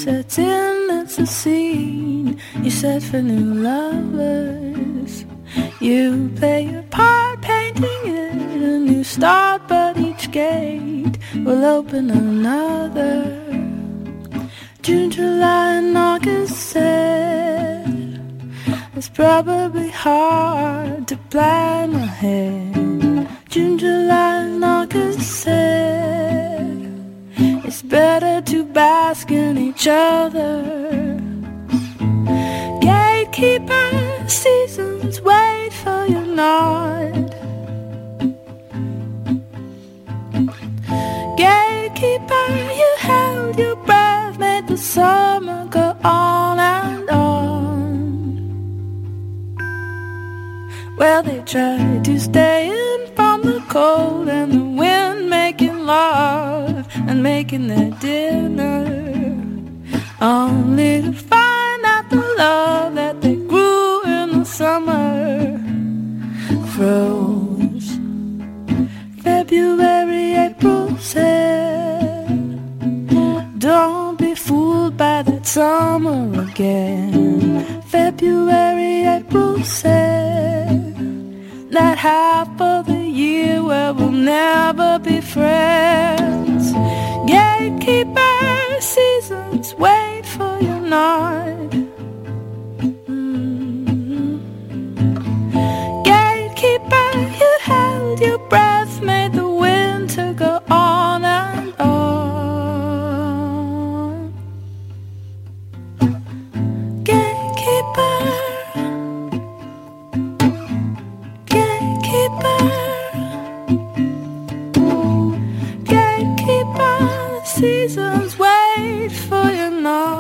sets in, it's a scene you set for new lovers. You play your part, painting it a new start, but each gate will open another. June, July, and August said it's probably hard to plan ahead. June, July, and August said it's better to bask in each other. Gatekeeper, seasons wait for your nod. Gatekeeper, you held your breath, made the summer go on and on. Well, they tried to stay in from the cold and the wind, making love and making their dinner, only to find that the love that they grew in the summer froze. February, April said, don't be fooled by that summer again. February, April said, that half of the year where we'll never be friends. Gatekeeper, seasons wait for your nod. Gatekeeper, you held your breath, made the winter go on and on. Gatekeeper, gatekeeper, gatekeeper, seasons wait for your nod.